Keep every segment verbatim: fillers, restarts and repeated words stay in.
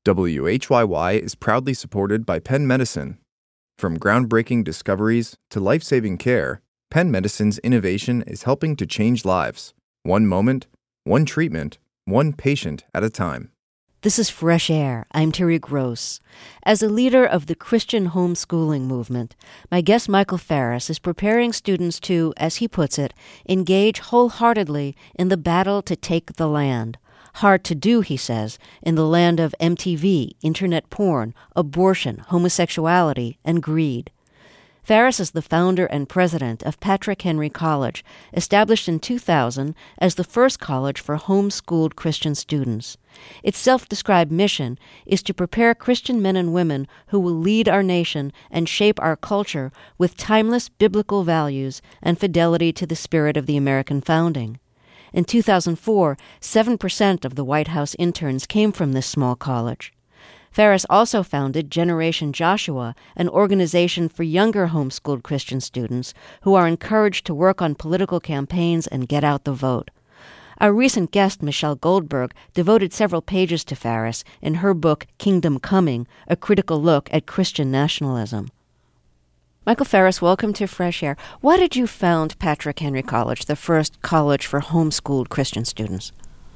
W H Y Y is proudly supported by Penn Medicine. From groundbreaking discoveries to life-saving care, Penn Medicine's innovation is helping to change lives, one moment, one treatment, one patient at a time. This is Fresh Air. I'm Terry Gross. As a leader of the Christian homeschooling movement, my guest Michael Farris is preparing students to, as he puts it, engage wholeheartedly in the battle to take the land. Hard to do, he says, in the land of M T V, internet porn, abortion, homosexuality, and greed. Farris is the founder and president of Patrick Henry College, established in two thousand as the first college for homeschooled Christian students. Its self-described mission is to prepare Christian men and women who will lead our nation and shape our culture with timeless biblical values and fidelity to the spirit of the American founding. In two thousand four, seven percent of the White House interns came from this small college. Farris also founded Generation Joshua, an organization for younger homeschooled Christian students who are encouraged to work on political campaigns and get out the vote. Our recent guest, Michelle Goldberg, devoted several pages to Farris in her book Kingdom Coming, a critical look at Christian nationalism. Michael Farris, welcome to Fresh Air. Why did you found Patrick Henry College, the first college for homeschooled Christian students?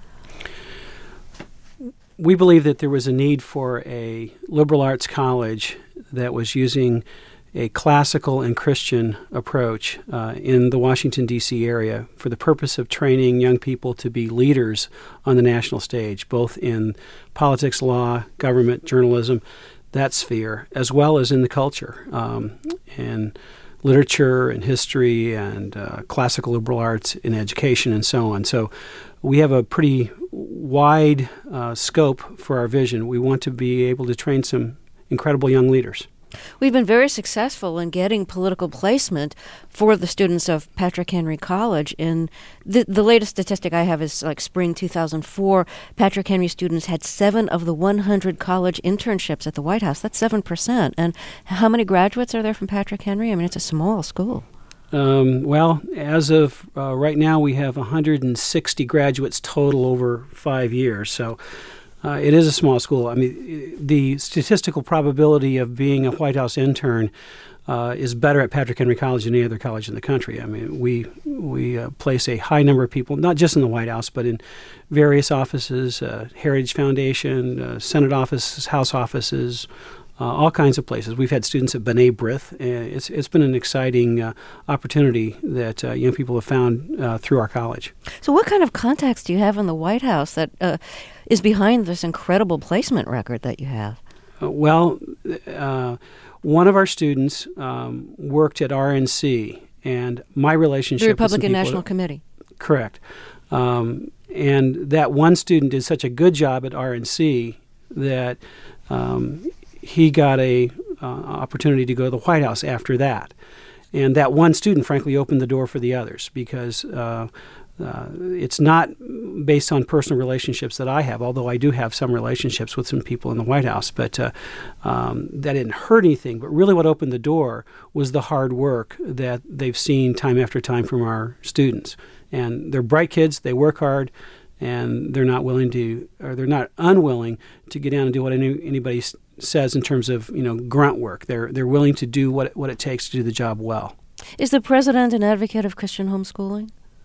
We believe that there was a need for a liberal arts college that was using a classical and Christian approach uh, in the Washington, D C area for the purpose of training young people to be leaders on the national stage, both in politics, law, government, journalism, that sphere, as well as in the culture, um, and literature and history and uh, classical liberal arts in education and so on. So we have a pretty wide uh, scope for our vision. We want to be able to train some incredible young leaders. We've been very successful in getting political placement for the students of Patrick Henry College. In the, the latest statistic I have is like spring two thousand four. Patrick Henry students had seven of the one hundred college internships at the White House. That's seven percent. And how many graduates are there from Patrick Henry? I mean, it's a small school. Um, well, as of uh, right now, we have one hundred sixty graduates total over five years. So uh, it is a small school. I mean, the statistical probability of being a White House intern uh, is better at Patrick Henry College than any other college in the country. I mean, we we uh, place a high number of people, not just in the White House, but in various offices, uh, Heritage Foundation, uh, Senate offices, House offices, Uh, all kinds of places. We've had students at B'nai B'rith. Uh, it's it's been an exciting uh, opportunity that uh, young people have found uh, through our college. So what kind of contacts do you have in the White House that uh, is behind this incredible placement record that you have? Uh, well, uh, one of our students um, worked at R N C, and my relationship the Republican with some National people, Committee. Correct. Um, and that one student did such a good job at R N C that um, he got a uh, opportunity to go to the White House after that. And that one student, frankly, opened the door for the others because uh, uh, it's not based on personal relationships that I have, although I do have some relationships with some people in the White House. But uh, um, that didn't hurt anything. But really what opened the door was the hard work that they've seen time after time from our students. And they're bright kids. They work hard. And they're not willing to, or they're not unwilling to get down and do what any, anybody says in terms of, you know, grunt work. They're they're willing to do what what it takes to do the job well. Is the president an advocate of Christian homeschooling?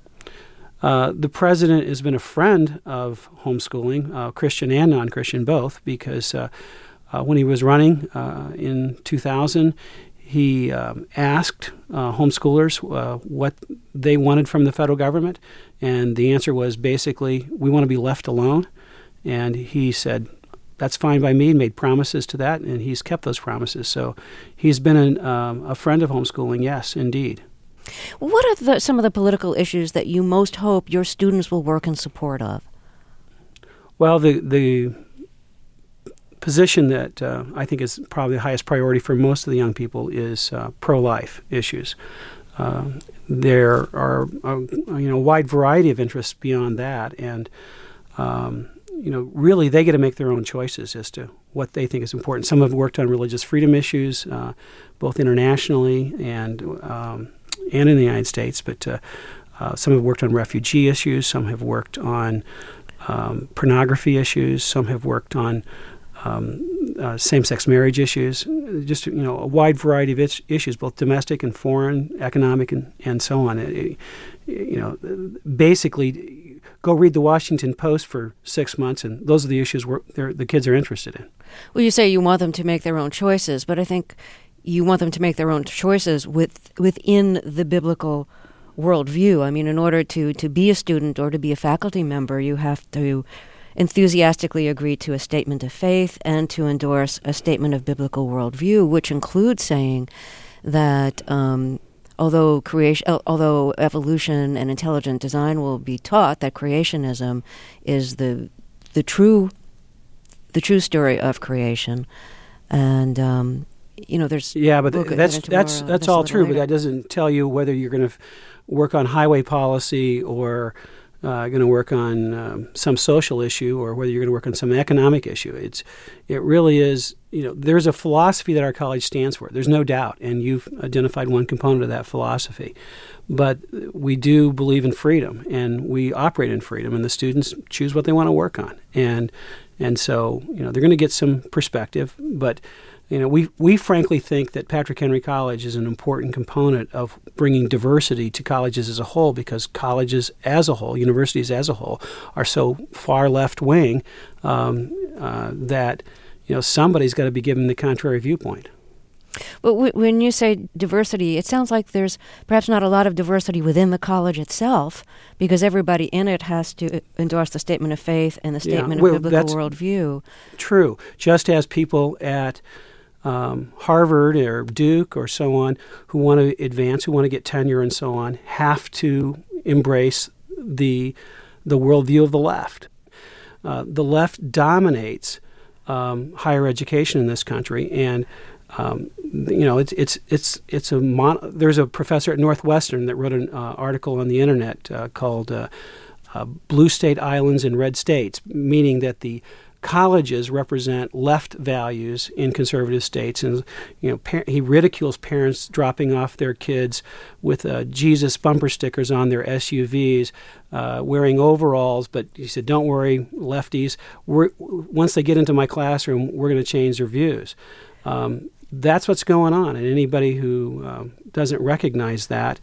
Uh, the president has been a friend of homeschooling, uh, Christian and non-Christian both, because uh, uh, when he was running uh, in two thousand, he um, asked uh, homeschoolers uh, what they wanted from the federal government, and the answer was basically, we want to be left alone. And he said, that's fine by me, made promises to that, and he's kept those promises. So he's been an, um, a friend of homeschooling, yes, indeed. What are the, some of the political issues that you most hope your students will work in support of? Well, the the position that uh, I think is probably the highest priority for most of the young people is uh, pro-life issues. Uh, there are a you know wide variety of interests beyond that, and um, you know really they get to make their own choices as to what they think is important. Some have worked on religious freedom issues, uh, both internationally and um, and in the United States, but uh, uh, some have worked on refugee issues. Some have worked on um, pornography issues. Some have worked on um, uh, same-sex marriage issues, just, you know, a wide variety of is- issues, both domestic and foreign, economic, and, and so on. It, it, you know, basically, go read the Washington Post for six months, and those are the issues where the kids are interested in. Well, you say you want them to make their own choices, but I think you want them to make their own choices with within the biblical worldview. I mean, in order to, to be a student or to be a faculty member, you have to enthusiastically agree to a statement of faith and to endorse a statement of biblical worldview, which includes saying that um, although creation, although evolution and intelligent design will be taught, that creationism is the the true the true story of creation, and um, you know, there's yeah, but we'll that's that's more, uh, that's all true. Later. But that doesn't tell you whether you're going to f- work on highway policy or uh, going to work on um, some social issue, or whether you're going to work on some economic issue. It's it really is. You know, there's a philosophy that our college stands for. There's no doubt, and you've identified one component of that philosophy. But we do believe in freedom, and we operate in freedom, and the students choose what they want to work on, and and so you know they're going to get some perspective, but. You know, we we frankly think that Patrick Henry College is an important component of bringing diversity to colleges as a whole, because colleges as a whole, universities as a whole, are so far left wing um, uh, that you know somebody's got to be given the contrary viewpoint. But w- when you say diversity, it sounds like there's perhaps not a lot of diversity within the college itself, because everybody in it has to endorse the statement of faith and the statement yeah, well, of biblical worldview. True. Just as people at Um, Harvard or Duke or so on, who want to advance, who want to get tenure and so on, have to embrace the the worldview of the left. Uh, the left dominates um, higher education in this country, and um, you know it's it's it's it's a mon- there's a professor at Northwestern that wrote an uh, article on the internet uh, called uh, uh, "Blue State Islands and Red States," meaning that the colleges represent left values in conservative states, and you know par- he ridicules parents dropping off their kids with uh, Jesus bumper stickers on their S U Vs, uh, wearing overalls. But he said, "Don't worry, lefties. We're, once they get into my classroom, we're going to change their views." Um, that's what's going on, and anybody who um, doesn't recognize that,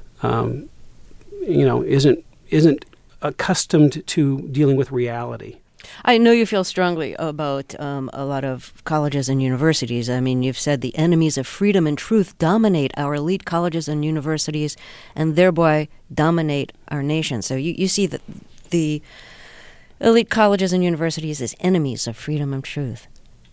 um, you know, isn't isn't accustomed to dealing with reality. I know you feel strongly about um, a lot of colleges and universities. I mean, you've said the enemies of freedom and truth dominate our elite colleges and universities and thereby dominate our nation. So you, you see that the elite colleges and universities as enemies of freedom and truth.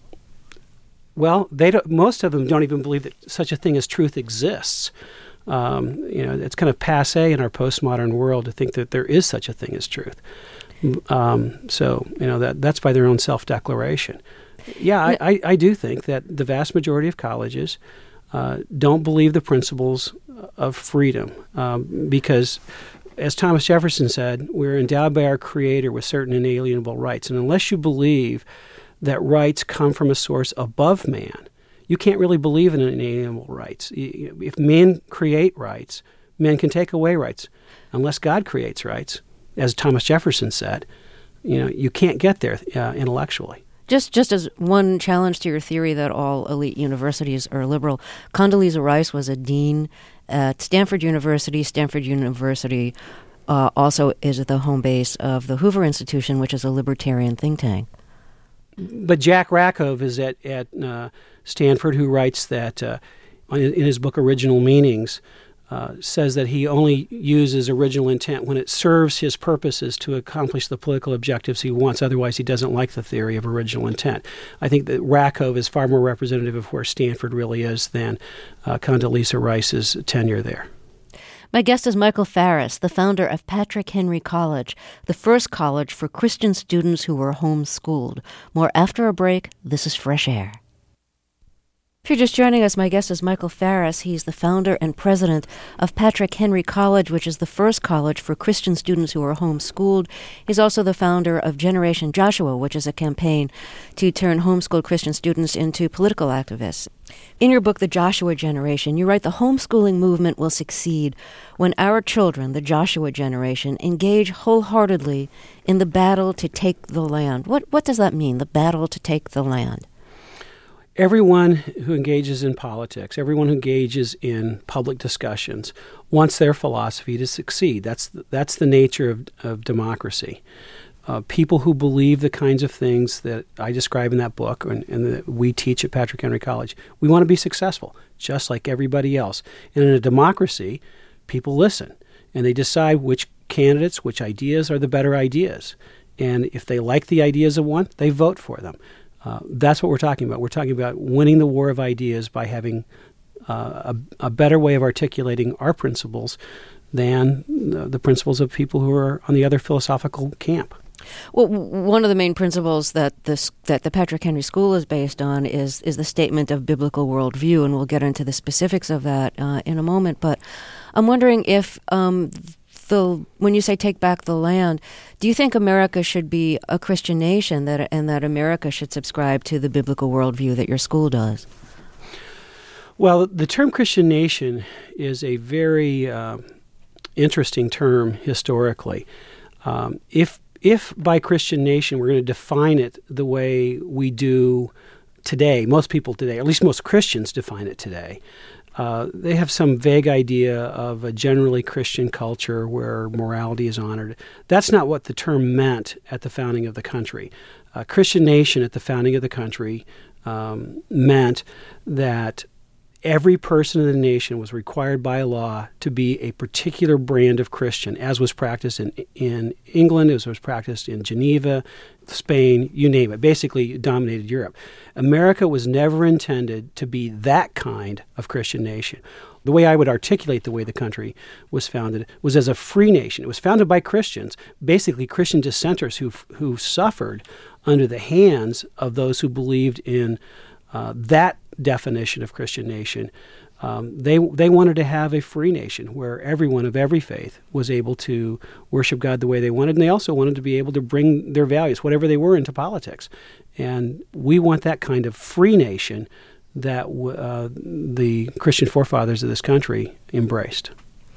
Well, they don't, most of them don't even believe that such a thing as truth exists. Um, you know, it's kind of passé in our postmodern world to think that there is such a thing as truth. Um, so, you know, that that's by their own self-declaration. Yeah, I, I, I do think that the vast majority of colleges uh, don't believe the principles of freedom um, because, as Thomas Jefferson said, we're endowed by our Creator with certain inalienable rights. And unless you believe that rights come from a source above man, you can't really believe in inalienable rights. If men create rights, men can take away rights. Unless God creates rights, as Thomas Jefferson said, you know, you can't get there uh, intellectually. Just just as one challenge to your theory that all elite universities are liberal, Condoleezza Rice was a dean at Stanford University. Stanford University uh, also is the home base of the Hoover Institution, which is a libertarian think tank. But Jack Rakove is at, at uh, Stanford, who writes that uh, in his book Original Meanings, Uh, says that he only uses original intent when it serves his purposes to accomplish the political objectives he wants. Otherwise, he doesn't like the theory of original intent. I think that Rakove is far more representative of where Stanford really is than uh, Condoleezza Rice's tenure there. My guest is Michael Farris, the founder of Patrick Henry College, the first college for Christian students who were homeschooled. More after a break. This is Fresh Air. If you're just joining us, my guest is Michael Farris. He's the founder and president of Patrick Henry College, which is the first college for Christian students who are homeschooled. He's also the founder of Generation Joshua, which is a campaign to turn homeschooled Christian students into political activists. In your book, The Joshua Generation, you write the homeschooling movement will succeed when our children, the Joshua generation, engage wholeheartedly in the battle to take the land. What, what does that mean, the battle to take the land? Everyone who engages in politics, everyone who engages in public discussions, wants their philosophy to succeed. That's the, that's the nature of, of democracy. Uh, people who believe the kinds of things that I describe in that book and, and that we teach at Patrick Henry College, we want to be successful, just like everybody else. And in a democracy, people listen, and they decide which candidates, which ideas are the better ideas. And if they like the ideas of one, they vote for them. Uh, that's what we're talking about. We're talking about winning the war of ideas by having uh, a, a better way of articulating our principles than the, the principles of people who are on the other philosophical camp. Well, one of the main principles that this that the Patrick Henry School is based on is is the statement of biblical worldview, and we'll get into the specifics of that uh, in a moment. But I'm wondering if um, the when you say take back the land, do you think America should be a Christian nation that and that America should subscribe to the biblical worldview that your school does? Well, the term Christian nation is a very uh, interesting term historically. Um, if If by Christian nation we're going to define it the way we do today, most people today, or at least most Christians define it today, uh, they have some vague idea of a generally Christian culture where morality is honored. That's not what the term meant at the founding of the country. Uh, Christian nation at the founding of the country um, meant that every person in the nation was required by law to be a particular brand of Christian, as was practiced in in England, as was practiced in Geneva, Spain, you name it. Basically, it dominated Europe. America was never intended to be that kind of Christian nation. The way I would articulate the way the country was founded was as a free nation. It was founded by Christians, basically Christian dissenters who who suffered under the hands of those who believed in uh, that definition of Christian nation. Um, they they wanted to have a free nation where everyone of every faith was able to worship God the way they wanted, and they also wanted to be able to bring their values, whatever they were, into politics. And we want that kind of free nation that uh, the Christian forefathers of this country embraced.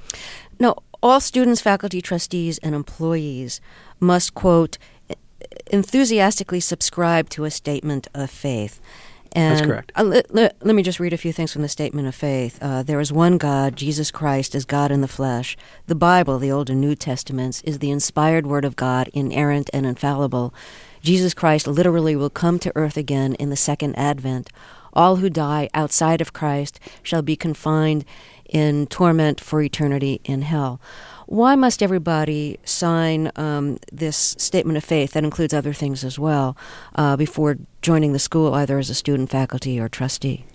Now, all students, faculty, trustees, and employees must, quote, enthusiastically subscribe to a statement of faith. And That's correct. Uh, let, let, let me just read a few things from the Statement of Faith. Uh, there is one God, Jesus Christ is God in the flesh. The Bible, the Old and New Testaments, is the inspired word of God, inerrant and infallible. Jesus Christ literally will come to earth again in the second advent. All who die outside of Christ shall be confined in torment for eternity in hell. Why must everybody sign um, this statement of faith, that includes other things as well, uh, before joining the school, either as a student, faculty, or trustee?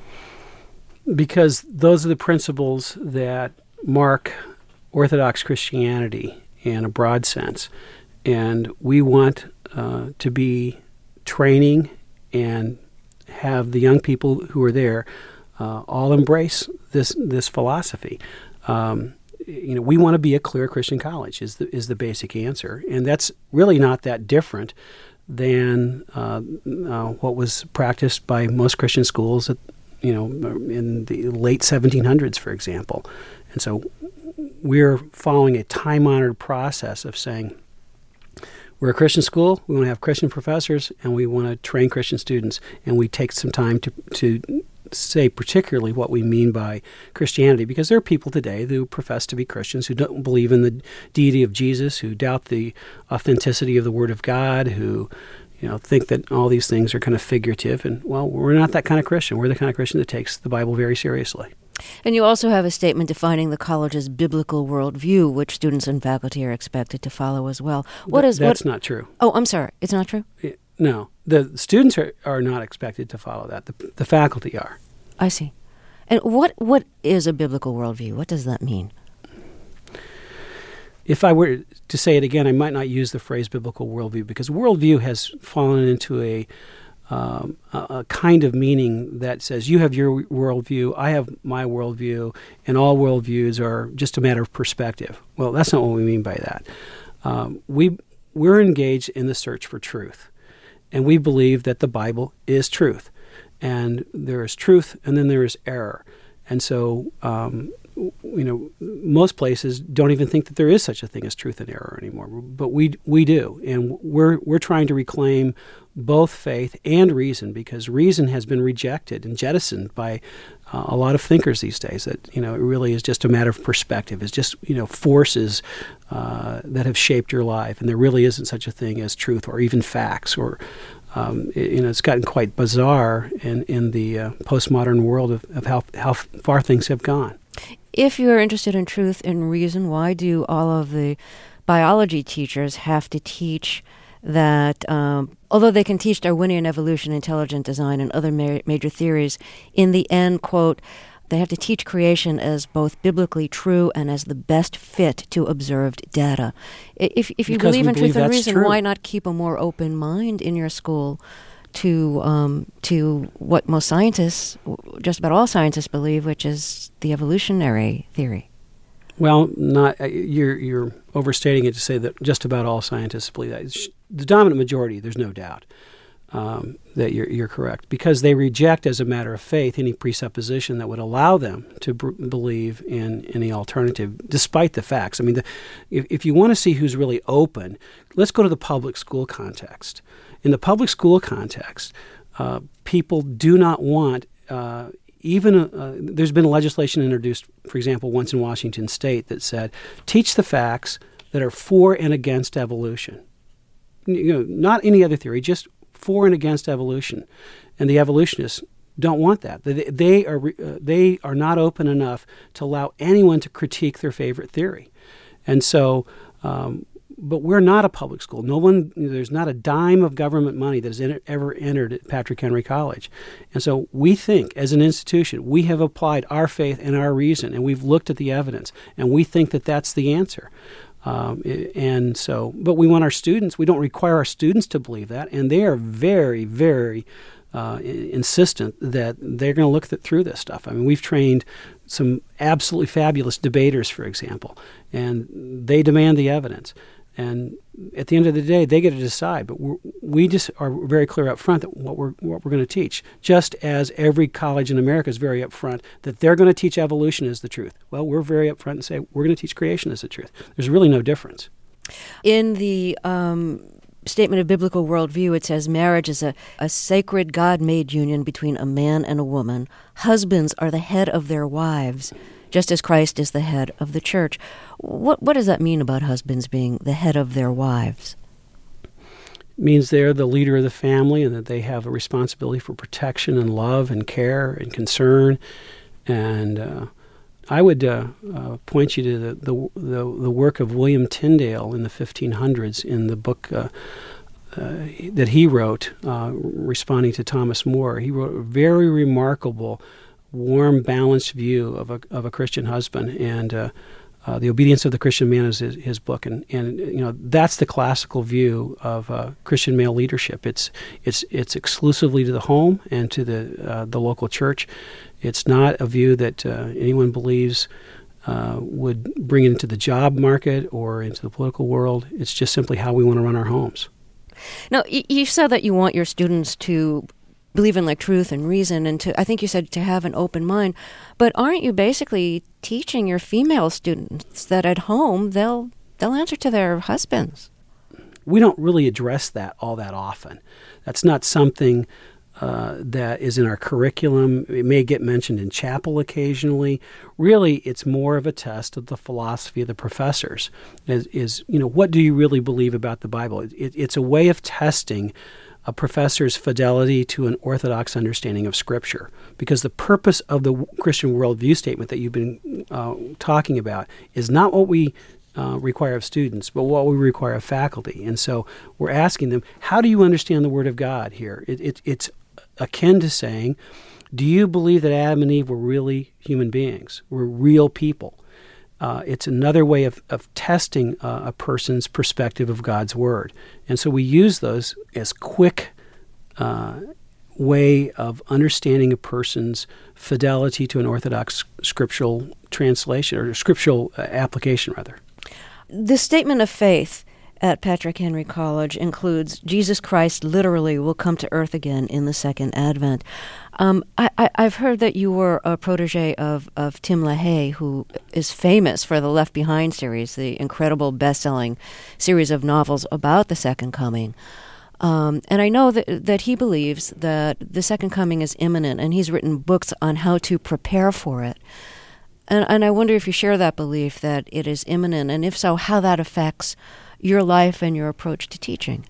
Because those are the principles that mark Orthodox Christianity in a broad sense. And we want uh, to be training and have the young people who are there uh, all embrace this this philosophy. Um, you know, we want to be a clear Christian college is the is the basic answer, and that's really not that different than uh, uh, what was practiced by most Christian schools at, you know, in the late seventeen hundreds, for example. And so we're following a time-honored process of saying, we're a Christian school, we want to have Christian professors, and we want to train Christian students, and we take some time to to say particularly what we mean by Christianity, because there are people today who profess to be Christians who don't believe in the deity of Jesus, who doubt the authenticity of the Word of God, who, you know, think that all these things are kind of figurative. And, well, we're not that kind of Christian. We're the kind of Christian that takes the Bible very seriously. And you also have a statement defining the college's biblical worldview, which students and faculty are expected to follow as well. What Th- is That's what, not true. Oh, I'm sorry. It's not true? It, no. The students are, are not expected to follow that. The, the faculty are. I see. And what what is a biblical worldview? What does that mean? If I were to say it again, I might not use the phrase biblical worldview, because worldview has fallen into a um, a, a kind of meaning that says you have your worldview, I have my worldview, and all worldviews are just a matter of perspective. Well, that's not what we mean by that. Um, we, we're engaged in the search for truth, and we believe that the Bible is truth. And there is truth, and then there is error. And so, um, you know, most places don't even think that there is such a thing as truth and error anymore. But we we do, and we're we're trying to reclaim both faith and reason, because reason has been rejected and jettisoned by uh, a lot of thinkers these days. That, you know, it really is just a matter of perspective. It's just, you know, forces uh, that have shaped your life, and there really isn't such a thing as truth or even facts or. Um, it, you know, it's gotten quite bizarre in, in the uh, postmodern world of, of how, how far things have gone. If you're interested in truth and reason, why do all of the biology teachers have to teach that, um, although they can teach Darwinian evolution, intelligent design, and other ma- major theories, in the end, quote, they have to teach creation as both biblically true and as the best fit to observed data. If if you Because believe in believe truth and that's reason, true. why not keep a more open mind in your school to um, to what most scientists, just about all scientists, believe, which is the evolutionary theory? Well, not uh, you're you're overstating it to say that just about all scientists believe that. It's the dominant majority, there's no doubt. Um, that you're, you're correct, because they reject as a matter of faith any presupposition that would allow them to b- believe in any alternative, despite the facts. I mean, the, if, if you want to see who's really open, let's go to the public school context. In the public school context, uh, people do not want uh, even, uh, there's been legislation introduced, for example, once in Washington State that said, teach the facts that are for and against evolution. You know, not any other theory, just for and against evolution, and the evolutionists don't want that. They, they are uh, they are not open enough to allow anyone to critique their favorite theory, and so. Um, but we're not a public school. No one. There's not a dime of government money that has en- ever entered at Patrick Henry College, and so we think, as an institution, we have applied our faith and our reason, and we've looked at the evidence, and we think that that's the answer. Um, and so, but we want our students, we don't require our students to believe that, and they are very, very uh, insistent that they're going to look th- through this stuff. I mean, we've trained some absolutely fabulous debaters, for example, and they demand the evidence. And at the end of the day, they get to decide. But we're, we just are very clear up front that what we're what we're going to teach. Just as every college in America is very up front that they're going to teach evolution as the truth. Well, we're very up front and say we're going to teach creation as the truth. There's really no difference. In the um, statement of biblical worldview, it says marriage is a, a sacred God-made union between a man and a woman. Husbands are the head of their wives, just as Christ is the head of the church. What what does that mean about husbands being the head of their wives? It means they're the leader of the family and that they have a responsibility for protection and love and care and concern. And uh, I would uh, uh, point you to the, the the the work of William Tyndale in the fifteen hundreds in the book uh, uh, that he wrote, uh, responding to Thomas More. He wrote a very remarkable, warm, balanced view of a of a Christian husband, and uh, uh, The Obedience of the Christian Man is his, his book, and and you know that's the classical view of uh, Christian male leadership. It's it's it's exclusively to the home and to the uh, the local church. It's not a view that uh, anyone believes uh, would bring it into the job market or into the political world. It's just simply how we want to run our homes. Now, you said that you want your students to believe in like truth and reason, and to, I think you said to have an open mind, but aren't you basically teaching your female students that at home they'll they'll answer to their husbands? We don't really address that all that often. That's not something uh, that is in our curriculum. It may get mentioned in chapel occasionally. Really, it's more of a test of the philosophy of the professors. Is, is you know, what do you really believe about the Bible? It, it, it's a way of testing a professor's fidelity to an orthodox understanding of Scripture. Because the purpose of the Christian worldview statement that you've been uh, talking about is not what we uh, require of students, but what we require of faculty. And so we're asking them, how do you understand the Word of God here? It, it, it's akin to saying, do you believe that Adam and Eve were really human beings, were real people? Uh, it's another way of, of testing uh, a person's perspective of God's Word. And so we use those as quick uh, way of understanding a person's fidelity to an Orthodox scriptural translation, or scriptural uh, application, rather. The statement of faith at Patrick Henry College includes Jesus Christ literally will come to earth again in the second advent. Um, I, I, I've heard that you were a protege of, of Tim LaHaye, who is famous for the Left Behind series, the incredible best-selling series of novels about the Second Coming. Um, and I know that, that he believes that the Second Coming is imminent, and he's written books on how to prepare for it. And, and I wonder if you share that belief that it is imminent, and if so, how that affects your life and your approach to teaching.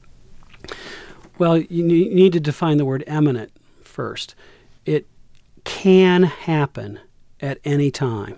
Well, you need to define the word imminent first. It can happen at any time.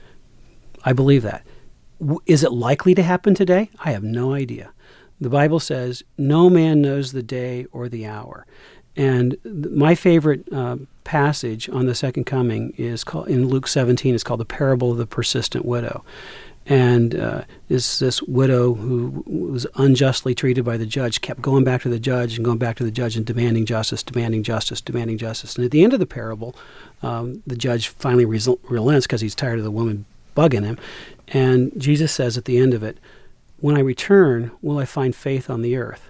I believe that. Is it likely to happen today? I have no idea. The Bible says, no man knows the day or the hour. And my favorite uh, passage on the Second Coming is called, in Luke seventeen, it's called the parable of the persistent widow. And uh, this, this widow who was unjustly treated by the judge kept going back to the judge and going back to the judge and demanding justice, demanding justice, demanding justice. And at the end of the parable, um, the judge finally resol- relents because he's tired of the woman bugging him. And Jesus says at the end of it, when I return, will I find faith on the earth?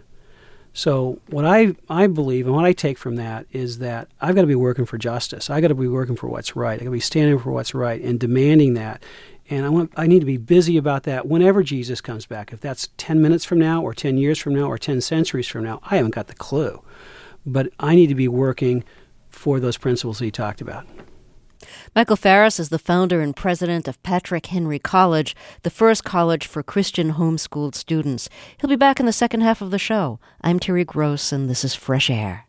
So what I, I believe and what I take from that is that I've got to be working for justice. I've got to be working for what's right. I've got to be standing for what's right and demanding that. And I want I need to be busy about that whenever Jesus comes back. If that's ten minutes from now or ten years from now or ten centuries from now, I haven't got the clue. But I need to be working for those principles he talked about. Michael Farris is the founder and president of Patrick Henry College, the first college for Christian homeschooled students. He'll be back in the second half of the show. I'm Terry Gross, and this is Fresh Air.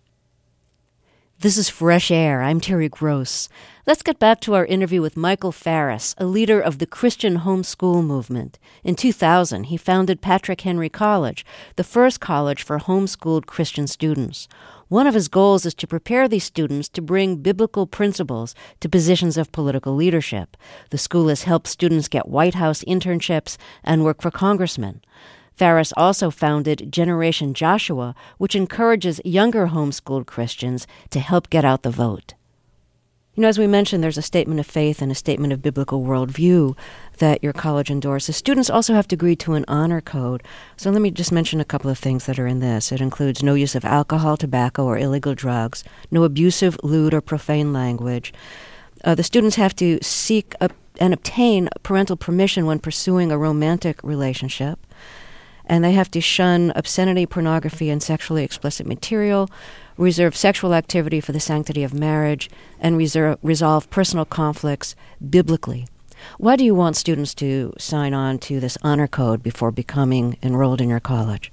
This is Fresh Air. I'm Terry Gross. Let's get back to our interview with Michael Farris, a leader of the Christian homeschool movement. In two thousand, he founded Patrick Henry College, the first college for homeschooled Christian students. One of his goals is to prepare these students to bring biblical principles to positions of political leadership. The school has helped students get White House internships and work for congressmen. Farris also founded Generation Joshua, which encourages younger homeschooled Christians to help get out the vote. You know, as we mentioned, there's a statement of faith and a statement of biblical worldview that your college endorses. Students also have to agree to an honor code. So let me just mention a couple of things that are in this. It includes no use of alcohol, tobacco, or illegal drugs, no abusive, lewd, or profane language. Uh, the students have to seek a, and obtain parental permission when pursuing a romantic relationship. And they have to shun obscenity, pornography, and sexually explicit material, reserve sexual activity for the sanctity of marriage, and reserve, resolve personal conflicts biblically. Why do you want students to sign on to this honor code before becoming enrolled in your college?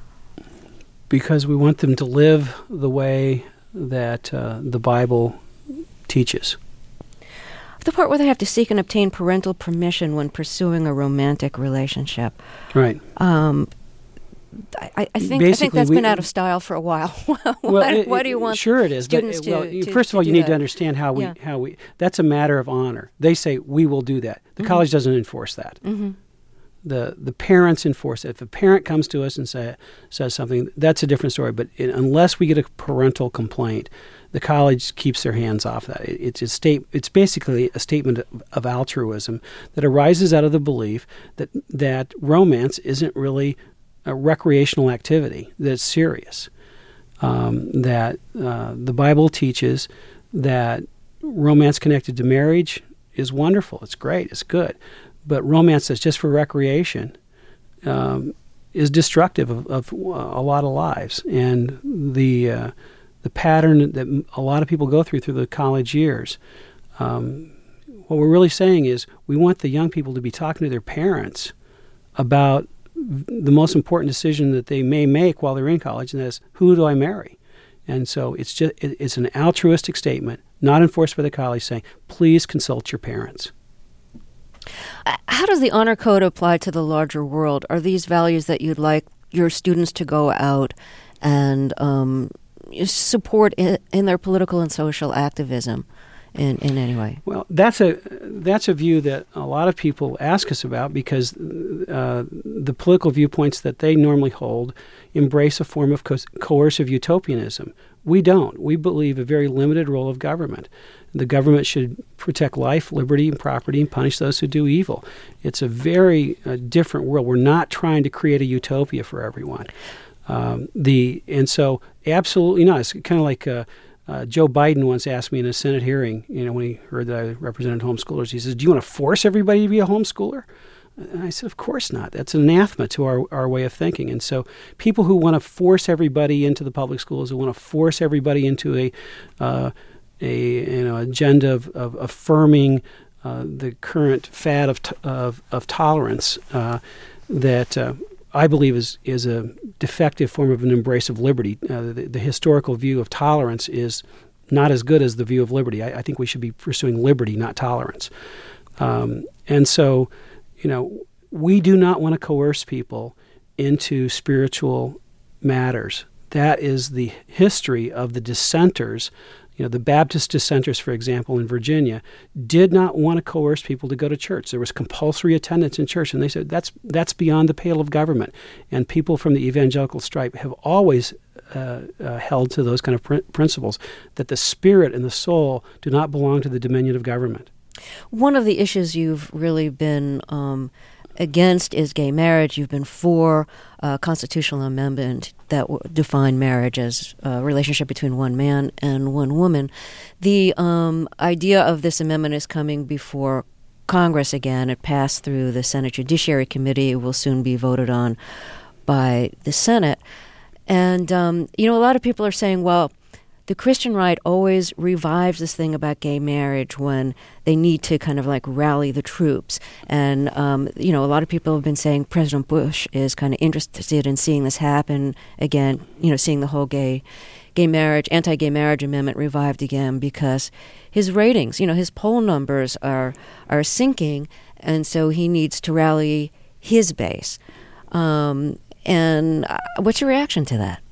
Because we want them to live the way that uh, the Bible teaches. The part where they have to seek and obtain parental permission when pursuing a romantic relationship. Right. Um, I, I think Basically, I think that's we, been out of style for a while. why, well, it, why do you want sure it is, students but, well, to, to first of all, to you need that? to understand how we yeah. how we. That's a matter of honor. They say we will do that. The mm-hmm. college doesn't enforce that. Mm-hmm. The the parents enforce it. If a parent comes to us and say says something, that's a different story. But it, unless we get a parental complaint, the college keeps their hands off that. It, it's a state. It's basically a statement of, of altruism that arises out of the belief that that romance isn't really a recreational activity, that's serious. Um, that uh, the Bible teaches that romance connected to marriage is wonderful. It's great. It's good. But romance that's just for recreation um, is destructive of, of a lot of lives. And the uh, the pattern that a lot of people go through through the college years, um, what we're really saying is we want the young people to be talking to their parents about the most important decision that they may make while they're in college, and that is, who do I marry? And so it's just it, it's an altruistic statement, not enforced by the college, saying, please consult your parents. How does the honor code apply to the larger world? Are these values that you'd like your students to go out and um, support in, in their political and social activism in, in any way? Well, that's a that's a view that a lot of people ask us about because uh, the political viewpoints that they normally hold embrace a form of co- coercive utopianism, We don't. We believe a very limited role of government. The government should protect life, liberty, and property and punish those who do evil. It's a very uh, different world. We're not trying to create a utopia for everyone. Um, the and so absolutely not. It's kind of like uh, uh, Joe Biden once asked me in a Senate hearing, you know, when he heard that I represented homeschoolers, he says, "Do you want to force everybody to be a homeschooler?" And I said, of course not. That's an anathema to our, our way of thinking. And so people who want to force everybody into the public schools, who want to force everybody into a uh, a you know agenda of, of affirming uh, the current fad of t- of, of tolerance uh, that uh, I believe is is a defective form of an embrace of liberty. Uh, the, the historical view of tolerance is not as good as the view of liberty. I, I think we should be pursuing liberty, not tolerance. Um, and so, you know, we do not want to coerce people into spiritual matters. That is the history of the dissenters. You know, the Baptist dissenters, for example, in Virginia, did not want to coerce people to go to church. There was compulsory attendance in church, and they said that's that's beyond the pale of government. And people from the evangelical stripe have always uh, uh, held to those kind of pr- principles, that the spirit and the soul do not belong to the dominion of government. One of the issues you've really been um, against is gay marriage. You've been for a constitutional amendment that w- defined marriage as a relationship between one man and one woman. The um, idea of this amendment is coming before Congress again. It passed through the Senate Judiciary Committee. It will soon be voted on by the Senate. And, um, you know, a lot of people are saying, well, the Christian right always revives this thing about gay marriage when they need to kind of like rally the troops. And, um, you know, a lot of people have been saying President Bush is kind of interested in seeing this happen again, you know, seeing the whole gay gay marriage, anti-gay marriage amendment revived again because his ratings, you know, his poll numbers are, are sinking, and so he needs to rally his base. Um, and uh, what's your reaction to that?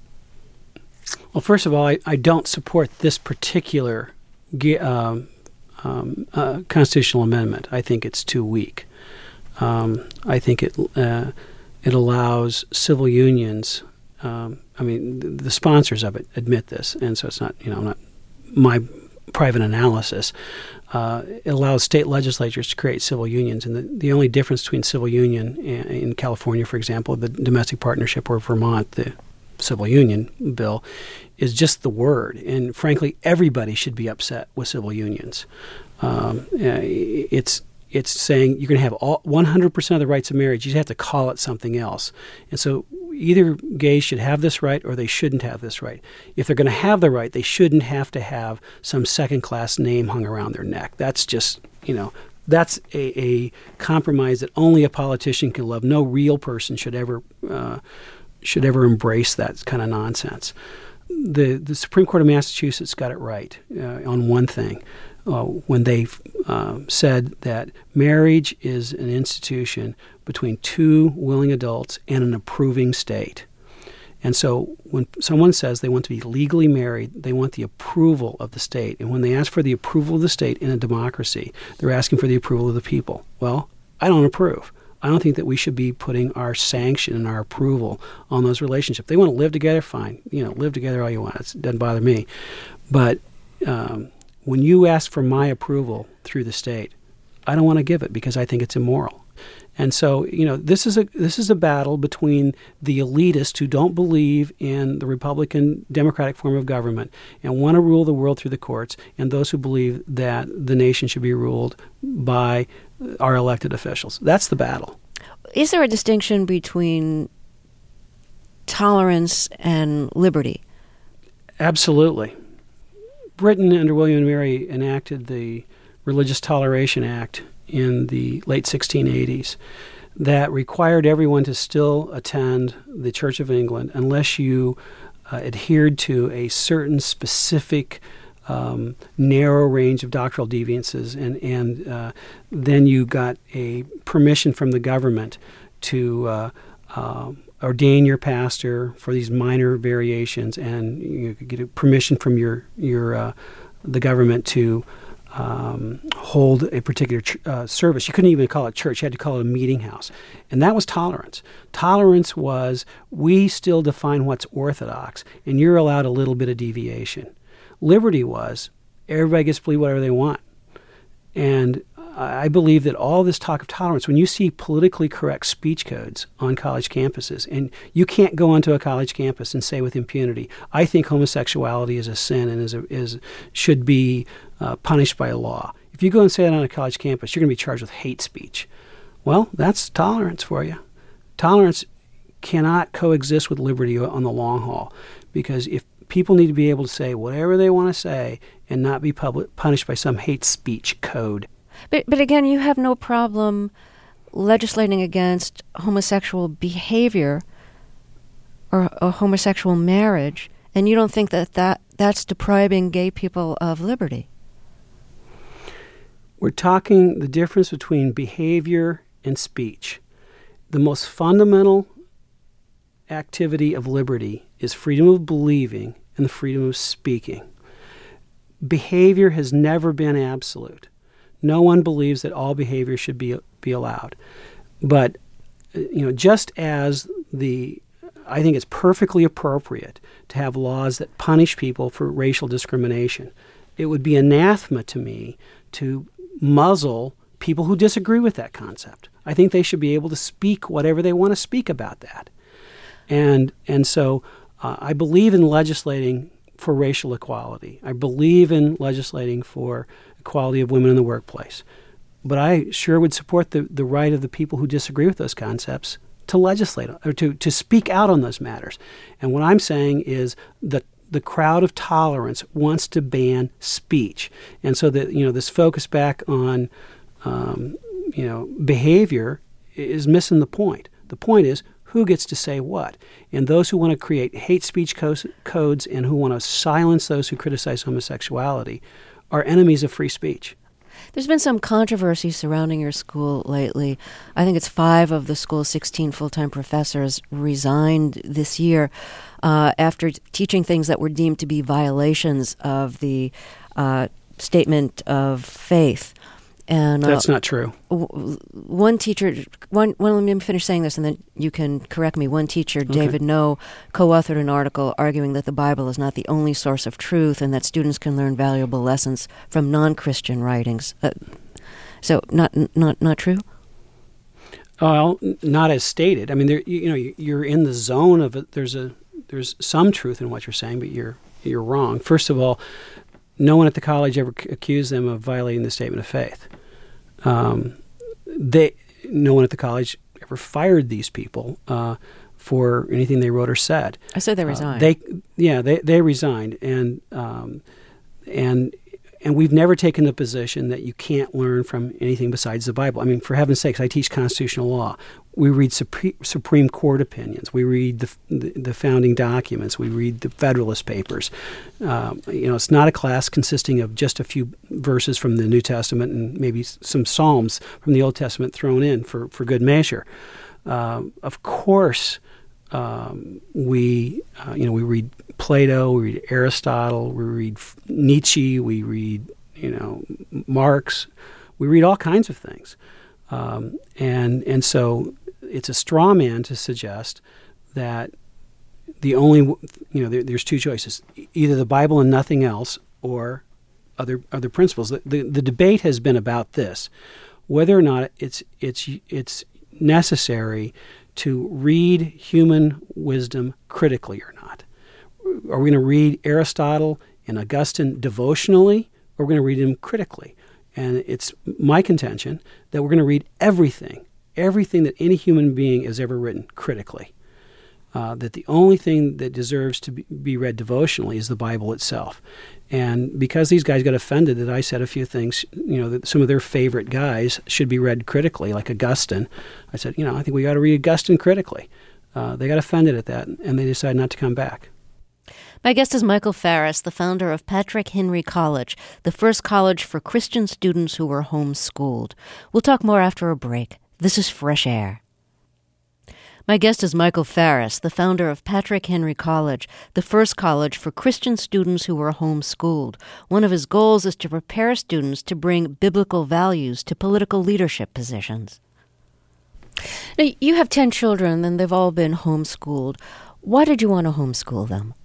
Well, first of all, I, I don't support this particular um, um, uh, constitutional amendment. I think it's too weak. Um, I think it uh, it allows civil unions. Um, I mean, the, the sponsors of it admit this, and so it's not you know not my private analysis. Uh, it allows state legislatures to create civil unions, and the, the only difference between civil union in, in California, for example, the domestic partnership, or Vermont, the civil union bill, is just the word. And frankly, everybody should be upset with civil unions. Um, it's it's saying you're going to have all one hundred percent of the rights of marriage. You have to call it something else. And so either gays should have this right or they shouldn't have this right. If they're going to have the right, they shouldn't have to have some second-class name hung around their neck. That's just, you know, that's a, a compromise that only a politician can love. No real person should ever uh, should ever embrace that kind of nonsense. The the Supreme Court of Massachusetts got it right uh, on one thing uh, when they uh, said that marriage is an institution between two willing adults and an approving state. And so when someone says they want to be legally married, they want the approval of the state. And when they ask for the approval of the state in a democracy, they're asking for the approval of the people. Well, I don't approve. I don't think that we should be putting our sanction and our approval on those relationships. They want to live together, fine. You know, live together all you want. It doesn't bother me. But um, when you ask for my approval through the state, I don't want to give it because I think it's immoral. And so, you know, this is a this is a battle between the elitists who don't believe in the Republican Democratic form of government and want to rule the world through the courts, and those who believe that the nation should be ruled by our elected officials. That's the battle. Is there a distinction between tolerance and liberty? Absolutely. Britain, under William and Mary, enacted the Religious Toleration Act in the late sixteen eighties that required everyone to still attend the Church of England unless you uh, adhered to a certain specific um, narrow range of doctrinal deviances, and, and uh, then you got a permission from the government to uh, uh, ordain your pastor for these minor variations, and you could get a permission from your, your uh, the government to um, hold a particular ch- uh, service. You couldn't even call it church. You had to call it a meeting house. And that was tolerance. Tolerance was, we still define what's orthodox, and you're allowed a little bit of deviation. Liberty was, everybody gets to believe whatever they want. And I believe that all this talk of tolerance, when you see politically correct speech codes on college campuses, and you can't go onto a college campus and say with impunity, I think homosexuality is a sin and is a, is should be uh, punished by law. If you go and say that on a college campus, you're going to be charged with hate speech. Well, that's tolerance for you. Tolerance cannot coexist with liberty on the long haul, because if people need to be able to say whatever they want to say and not be public, punished by some hate speech code. But but again, you have no problem legislating against homosexual behavior or, or homosexual marriage, and you don't think that, that that's depriving gay people of liberty? We're talking the difference between behavior and speech. The most fundamental activity of liberty is freedom of believing and the freedom of speaking. Behavior has never been absolute. No one believes that all behavior should be be allowed. But, you know, just as the, I think it's perfectly appropriate to have laws that punish people for racial discrimination, it would be anathema to me to muzzle people who disagree with that concept. I think they should be able to speak whatever they want to speak about that. And and so uh, I believe in legislating for racial equality. I believe in legislating for equality of women in the workplace. But I sure would support the, the right of the people who disagree with those concepts to legislate or to, to speak out on those matters. And what I'm saying is that the crowd of tolerance wants to ban speech. And so that, you know, this focus back on um, you know, behavior is missing the point. The point is, who gets to say what? And those who want to create hate speech co- codes and who want to silence those who criticize homosexuality are enemies of free speech. There's been some controversy surrounding your school lately. I think it's five of the school's sixteen full-time professors resigned this year uh, after teaching things that were deemed to be violations of the uh, statement of faith. And uh, that's not true. W- one teacher, one, well, let me finish saying this and then you can correct me. One teacher, okay. David No, co-authored an article arguing that the Bible is not the only source of truth and that students can learn valuable lessons from non-Christian writings. Uh, so not not not true? Well, not as stated. I mean, there, you, you know, you're in the zone of it. There's a there's some truth in what you're saying, but you're you're wrong. First of all, no one at the college ever c- accused them of violating the statement of faith. Um, they, no one at the college ever fired these people uh, for anything they wrote or said. I said they resigned. Uh, they, yeah, they they resigned, and um, and and we've never taken the position that you can't learn from anything besides the Bible. I mean, for heaven's sakes, I teach constitutional law. We read Supreme, Supreme Court opinions. We read the, the the founding documents. We read the Federalist Papers. Um, you know, it's not a class consisting of just a few verses from the New Testament and maybe some Psalms from the Old Testament thrown in for, for good measure. Um, of course, um, we uh, you know we read Plato, we read Aristotle, we read Nietzsche, we read you know Marx, we read all kinds of things, um, and and so it's a straw man to suggest that the only you know there, there's two choices: either the Bible and nothing else, or other other principles. The, the the debate has been about this, whether or not it's it's it's necessary to read human wisdom critically or not. Are we going to read Aristotle and Augustine devotionally, or are we going to read them critically? And it's my contention that we're going to read everything, everything that any human being has ever written critically. Uh, that the only thing that deserves to be, be read devotionally is the Bible itself. And because these guys got offended that I said a few things, you know, that some of their favorite guys should be read critically, like Augustine, I said, you know, I think we got to read Augustine critically. Uh, they got offended at that, and they decided not to come back. My guest is Michael Farris, the founder of Patrick Henry College, the first college for Christian students who were homeschooled. We'll talk more after a break. This is Fresh Air. My guest is Michael Farris, the founder of Patrick Henry College, the first college for Christian students who were homeschooled. One of his goals is to prepare students to bring biblical values to political leadership positions. Now, you have ten children, and they've all been homeschooled. Why did you want to homeschool them?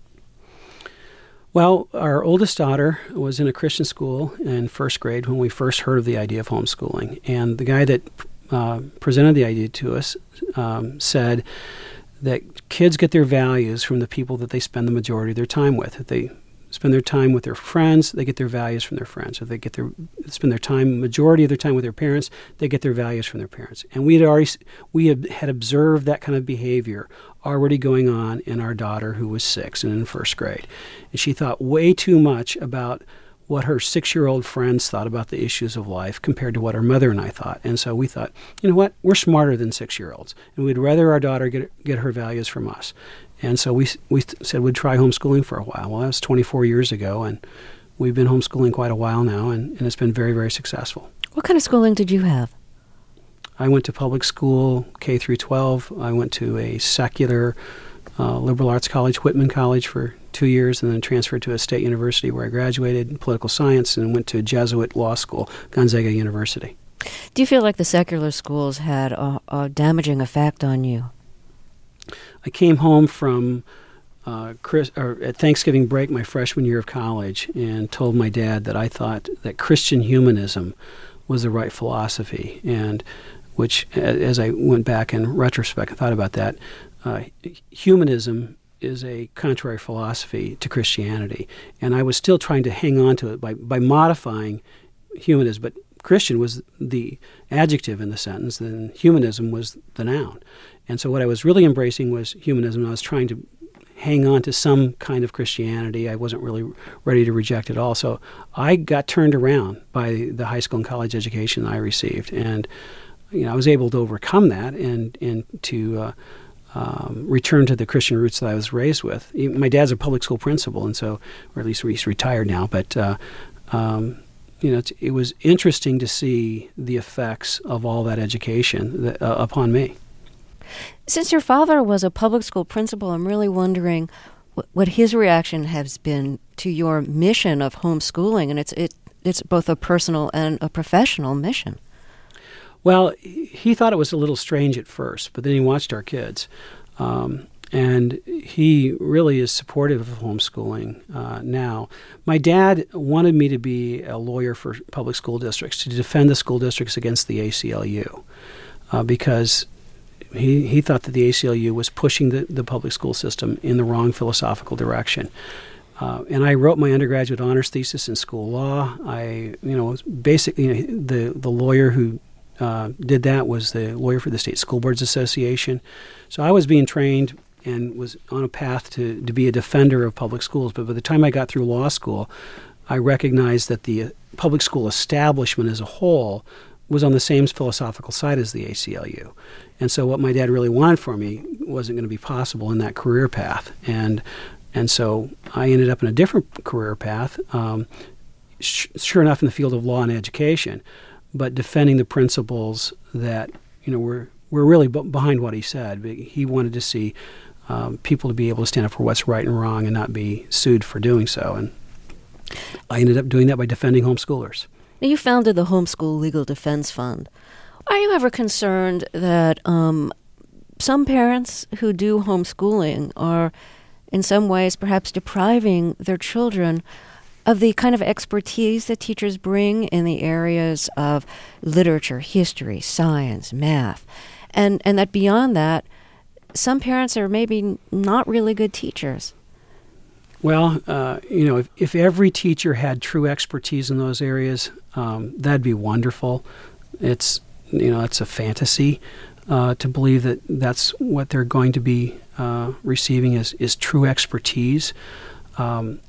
Well, our oldest daughter was in a Christian school in first grade when we first heard of the idea of homeschooling. And the guy that uh, presented the idea to us um, said that kids get their values from the people that they spend the majority of their time with. If they spend their time with their friends, they get their values from their friends. If they get their spend their time, majority of their time with their parents, they get their values from their parents. And we had already we had, had observed that kind of behavior already going on in our daughter, who was six and in first grade. And she thought way too much about what her six-year-old friends thought about the issues of life compared to what her mother and I thought. And so we thought, you know what, we're smarter than six-year-olds, and we'd rather our daughter get get her values from us. And so we we said we'd try homeschooling for a while. Well, that was twenty-four years ago, and we've been homeschooling quite a while now, and, and it's been very, very successful. What kind of schooling did you have? I went to public school, K through twelve. I went to a secular uh, liberal arts college, Whitman College, for two years, and then transferred to a state university where I graduated in political science, and went to Jesuit law school, Gonzaga University. Do you feel like the secular schools had a, a damaging effect on you? I came home from uh, Chris, or at Thanksgiving break my freshman year of college and told my dad that I thought that Christian humanism was the right philosophy, and which, as I went back in retrospect and thought about that, uh, humanism is a contrary philosophy to Christianity. And I was still trying to hang on to it by, by modifying humanism, but Christian was the adjective in the sentence, then humanism was the noun. And so what I was really embracing was humanism. I was trying to hang on to some kind of Christianity. I wasn't really ready to reject it all. So I got turned around by the high school and college education I received. And you know, I was able to overcome that and, and to uh, um, return to the Christian roots that I was raised with. My dad's a public school principal, and so, or at least he's retired now, but uh, um, you know, it was interesting to see the effects of all that education that, uh, upon me. Since your father was a public school principal, I'm really wondering what, what his reaction has been to your mission of homeschooling, and it's it, it's both a personal and a professional mission. Well, he thought it was a little strange at first, but then he watched our kids. Um, and he really is supportive of homeschooling uh, now. My dad wanted me to be a lawyer for public school districts, to defend the school districts against the A C L U, uh, because he, he thought that the A C L U was pushing the, the public school system in the wrong philosophical direction. Uh, and I wrote my undergraduate honors thesis in school law. I, you know, basically you know, the the lawyer who Uh, did that was the lawyer for the State School Boards Association. So I was being trained and was on a path to, to be a defender of public schools. But by the time I got through law school, I recognized that the public school establishment as a whole was on the same philosophical side as the A C L U. And so what my dad really wanted for me wasn't going to be possible in that career path. And and so I ended up in a different career path, um, sh- sure enough in the field of law and education, but defending the principles that, you know, were were really b- behind what he said. He wanted to see um, people to be able to stand up for what's right and wrong and not be sued for doing so. And I ended up doing that by defending homeschoolers. Now, you founded the Homeschool Legal Defense Fund. Are you ever concerned that um, some parents who do homeschooling are in some ways perhaps depriving their children of the kind of expertise that teachers bring in the areas of literature, history, science, math, and, and that beyond that, some parents are maybe not really good teachers? Well, uh, you know, if, if every teacher had true expertise in those areas, um, that'd be wonderful. It's, you know, it's a fantasy uh, to believe that that's what they're going to be uh, receiving is, is true expertise. Um,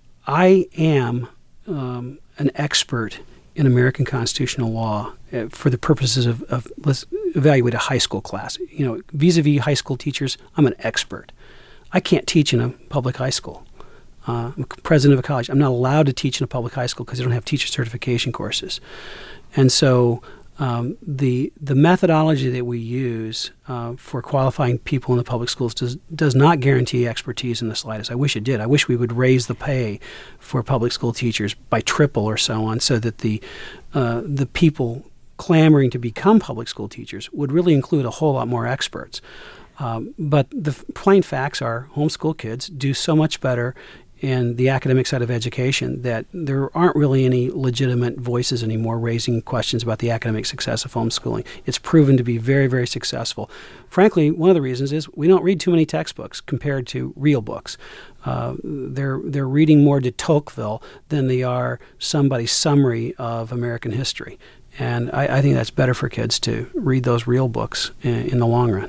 I am um, an expert in American constitutional law uh, for the purposes of, of let's evaluate a high school class. You know, vis-a-vis high school teachers, I'm an expert. I can't teach in a public high school. Uh, I'm president of a college. I'm not allowed to teach in a public high school because they don't have teacher certification courses. And so Um, the the methodology that we use uh, for qualifying people in the public schools does does not guarantee expertise in the slightest. I wish it did. I wish we would raise the pay for public school teachers by triple or so on, so that the uh, the people clamoring to become public school teachers would really include a whole lot more experts. Um, but the f- plain facts are homeschool kids do so much better in the academic side of education that there aren't really any legitimate voices anymore raising questions about the academic success of homeschooling. It's proven to be very, very successful. Frankly, one of the reasons is we don't read too many textbooks compared to real books. Uh, they're they're reading more de Tocqueville than they are somebody's summary of American history. And I, I think that's better for kids to read those real books in, in the long run.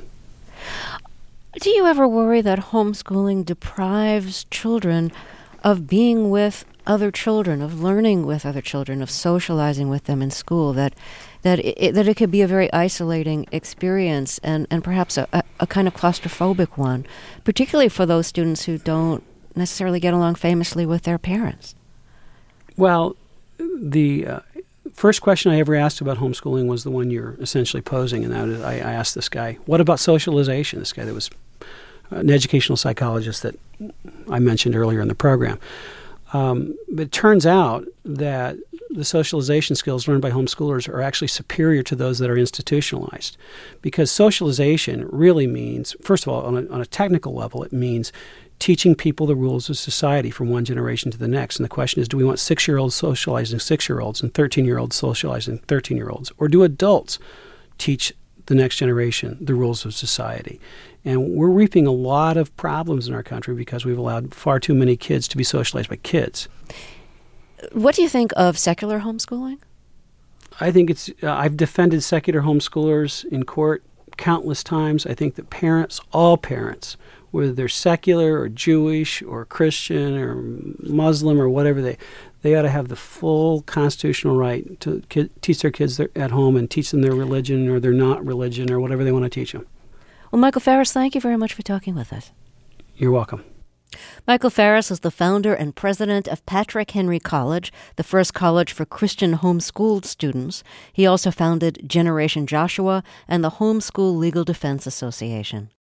Do you ever worry that homeschooling deprives children of being with other children, of learning with other children, of socializing with them in school, that that it, that it could be a very isolating experience and, and perhaps a, a, a kind of claustrophobic one, particularly for those students who don't necessarily get along famously with their parents? Well, the uh, first question I ever asked about homeschooling was the one you're essentially posing, and that is, I, I asked this guy, what about socialization? This guy that was an educational psychologist that I mentioned earlier in the program. Um, but it turns out that the socialization skills learned by homeschoolers are actually superior to those that are institutionalized, because socialization really means, first of all, on a, on a technical level, it means teaching people the rules of society from one generation to the next. And the question is, do we want six-year-olds socializing six-year-olds and thirteen-year-olds socializing thirteen-year-olds? Or do adults teach the next generation the rules of society? And we're reaping a lot of problems in our country because we've allowed far too many kids to be socialized by kids. What do you think of secular homeschooling? I think it's, uh, I've defended secular homeschoolers in court countless times. I think that parents, all parents, whether they're secular or Jewish or Christian or Muslim or whatever, they they ought to have the full constitutional right to ki- teach their kids their, at home and teach them their religion or their not religion or whatever they want to teach them. Well, Michael Farris, thank you very much for talking with us. You're welcome. Michael Farris is the founder and president of Patrick Henry College, the first college for Christian homeschooled students. He also founded Generation Joshua and the Homeschool Legal Defense Association.